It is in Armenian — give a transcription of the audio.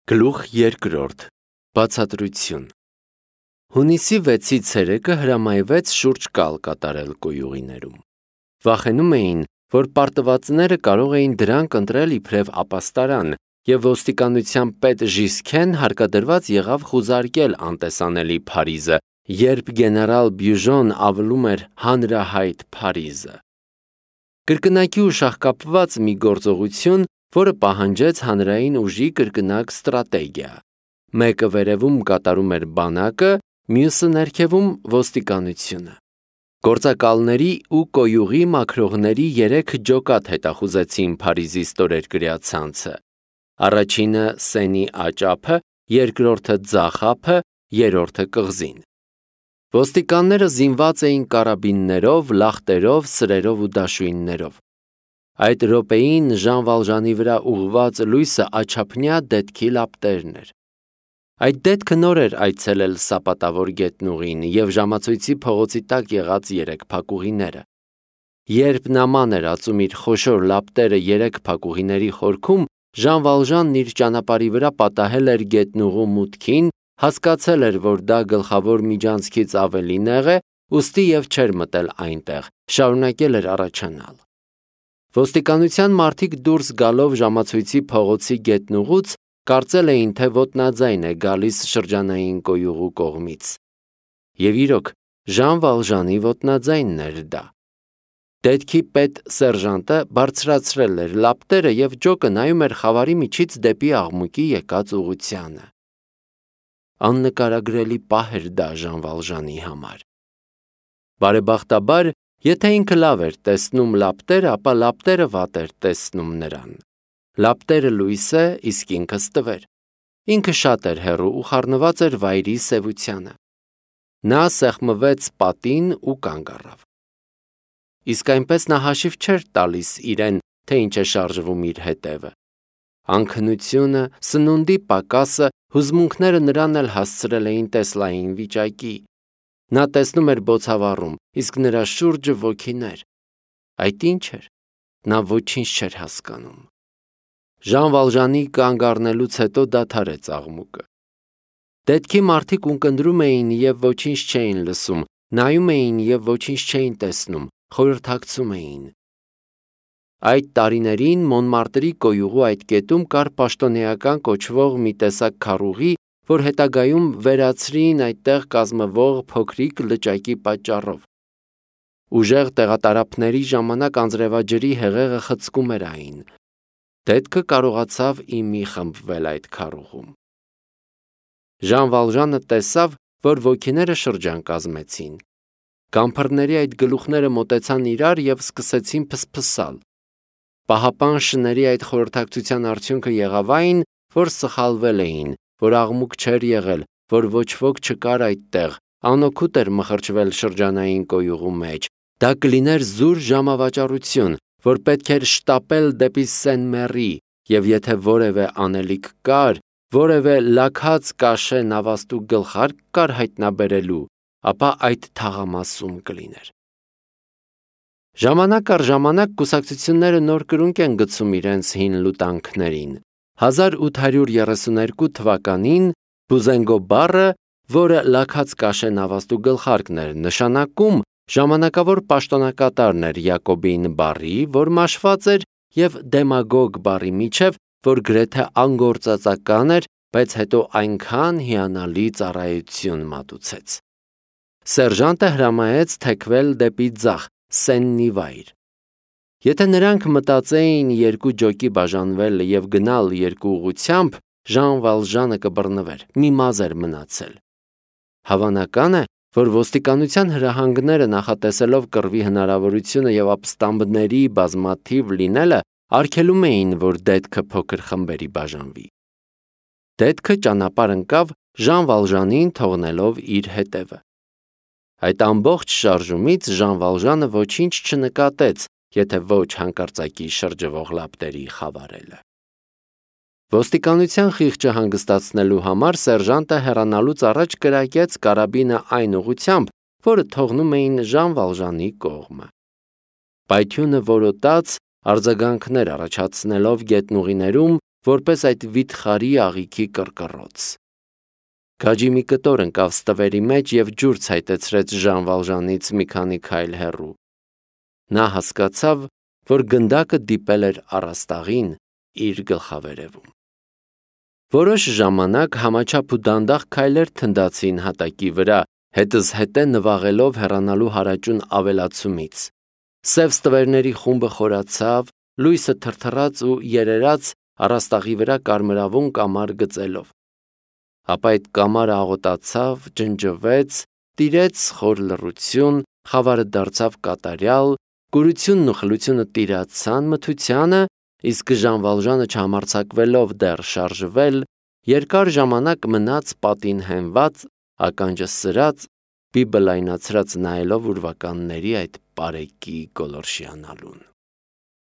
Գլուխ երկրորդ. Բացատրություն։ Հունիսի 6-ից ցերեկը հրամայվեց շուրջ կալ կատարել կոյուղիներում։ Վախենում էին, որ պարտվածները կարող էին դրանք ընտրել իբրև ապաստարան, և ոստիկանության պետ Ժիսքեն հարկադրված եղավ խուզարկել անտեսանելի Փարիզը, երբ գեներալ Բյուժոն ավլում էր հանրահայտ Փարիզը։ Կրկնակի ու շահկապված մի գործողություն, որը պահանջեց հանրային ուժի կրկնակ ստրատեգիա։ Մեկը վերևում կատարում էր բանակը, մյուսը ներքևում ոստիկանությունը։ Գործակալների ու կոյուղի մաքրողների 3 ջոկատ հետախուզեցին Փարիզի ստորերկրյա ցանցը։ Առաջինը Սենի աճափը, երկրորդը ձախ ափը, երրորդը կղզին։ Ոստիկանները զինված էին կարաբիններով, լախտերով, սրերով ու դաշույններով։ Այդ րոպեին Ժան Վալժանի վրա ուղղված լույսը աչափնյա դետքի լապտերն էր։ Այդ դետքը նոր էր այցելել սապատավոր գետնուղին և ժամացույցի փողոցի տակ եղած 3 փակուղիները։ Երբ նա մանր ածում իր խոշոր լապտերը 3 փակուղիների խորքում, Ժան Վալժանն իր ճանապարհի վրա պատահել էր գետնուղու մուտքին, հասկացել էր, որ դա գլխավոր միջանցքից ավելի նեղ է, ուստի և չէր մտել այնտեղ, շարունակել էր առաջանալ։ Ոստիկանության մարդիկ դուրս գալով ժամացույցի փողոցի գետնուղուց կարծել էին, թե ոտնաձայն է գալիս շրջանային կոյուղու կողմից։ Եվ իրոք, Ժան Վալժանի ոտնաձայնն էր դա։ Դետքի պետ սերժանտը բարձրացրել էր լապտերը և ջոկը նայում էր խավարի միջից դեպի աղմուկի եկած ուղղությանը։ Աննկարագրելի պահ էր դա Ժան Վալժանի համար։ Բարեբախտաբար, եթե ինքը լավ էր տեսնում լապտերը, ապա լապտերը վատ էր տեսնում նրան։ Լապտերը լույս է, իսկ ինքը ստվեր։ Ինքը շատ էր հեռու ու խառնված էր վայրի սևությանը։ Նա սեղմվեց պատին ու կանգ առավ։ Իսկ այնպես նա հաշիվ չէր տալիս իրեն, թե ինչ է շարժվում իր հետևը։ Անքնությունը, սնունդի պակասը, հուզմունքները նրան էլ հասցրել էին տեսլային վիճակի։ Նա տեսնում էր բոցավառում, իսկ նրա շուրջը ոգիներ։ Այդ ինչ էր։ Նա ոչինչ չէր հասկանում։ Ժան Վալժանի կանգ առնելուց հետո դադարեց աղմուկը։ Դետքի մարդիկ ունկնդրում էին և ոչինչ չէին լսում, նայում էին և ոչինչ չէին տեսնում, խորհրդակցում էին։ Այդ տարիներին Մոնմարտրի կոյուղու այդ կետում կար պաշտոնեական կոչվող մի տեսակ քարուղի, որ հետագայում վերացրին այդտեղ կազմվող փոքրիկ լճակի պատճառով։ Ուժեղ տեղատարափների ժամանակ անձրևաջրի հեղեղը խցկում էր այն։ Դետքը կարողացավ իմի խմբվել այդ քարուղում։ Ժան Վալժանը տեսավ, որ ոգիները շրջան կազմեցին։ Գամփռների այդ գլուխները մոտեցան իրար և սկսեցին փսփսալ։ Պահապան շների այդ խորհրդակցության արդյունքը եղավ այն, որ սխալվել էին, որ աղմուկ չէր եղել, որ ոչ ոք չկար այդտեղ, անօգուտ էր մխրճվել շրջանային կոյուղու մեջ։ Դա կլիներ զուր ժամավաճառություն, որ պետք էր շտապել դեպի Սեն-Մերի, և եթե որևէ անելիք կար, որևէ լաքած կաշե նավաստու գլխարկ կար հայտնաբերելու, ապա այդ թաղամասում կլիներ։ Ժամանակ առ ժամանակ կուսակցությունները նոր կրունկ են գցում իրենց հին լուտանքներին։ 1832 թվականին Բուզենգո բառը, որը լաքած կաշե նավաստու գլխարկն էր նշանակում, ժամանակավոր պաշտոնակատարն էր Յակոբին բառի, որ մաշված էր, և դեմագոգ բառի միջև, որ գրեթե անգործածական էր, բայց հետո այնքան հիանալի ծառայություն մատուցեց։ Սերժանտը հրամայեց թեքվել դեպի ձախ, Սեննի վայր։ Եթե նրանք մտածեին 2 ջոկի բաժանվել և գնալ 2 ուղղությամբ, Ժան Վալժանը կբռնվեր, մի մազը էր մնացել։ Հավանական է, որ ոստիկանության հրահանգները նախատեսելով կռվի հնարավորությունը և ապստամբների բազմաթիվ լինելը, արգելում էին, որ դետքը փոքր խմբերի բաժանվի։ Դետքը ճանապարհ ընկավ Ժան Վալժանին թողնելով իր հետևը։ Այդ ամբողջ շարժումից Ժան Վալժանը ոչինչ չնկատեց, եթե ոչ հանկարծակի շրջվող լապտերի խավարելը։ Ոստիկանության խիղճը հանգստացնելու համար սերժանտը հեռանալուց առաջ կրակեց կարաբինը այն ուղղությամբ, որը թողնում էին Ժան Վալժանի կողմը։ Պայթյունը որոտաց, արձագանքներ առաջացնելով գետնուղիներում, որպես այդ վիթխարի աղիքի կռկռոց։ Գաջի մի կտոր ընկավ ստվերի մեջ և ջուր ցայտեցրեց Ժան Վալժանից մի քանի քայլ հեռու։ Նա հասկացավ, որ գնդակը դիպել էր առաստաղին իր գլխավերևում։ Որոշ ժամանակ համաչափ ու դանդաղ քայլեր թնդացին հատակի վրա, հետզհետե նվաղելով հեռանալու հարաճուն ավելացումից։ Սև ստվերների խումբը խորացավ, լույսը թրթռաց ու երերաց առաստաղի վրա կարմրավուն կամար գծելով։ Ապա այդ կամարը աղոտացավ, ջնջվեց, տիրեց խոր լռություն, խավարը դարձավ կատարյալ, կուրությունն ու խլությունը տիրացան մթությանը, իսկ Ժան Վալժանը չհամարձակվելով դեռ շարժվել, երկար ժամանակ մնաց պատին հենված, ականջը սրած, բիբը լայնացրած նայելով ուրվականների այդ պարեկի գոլորշիանալուն։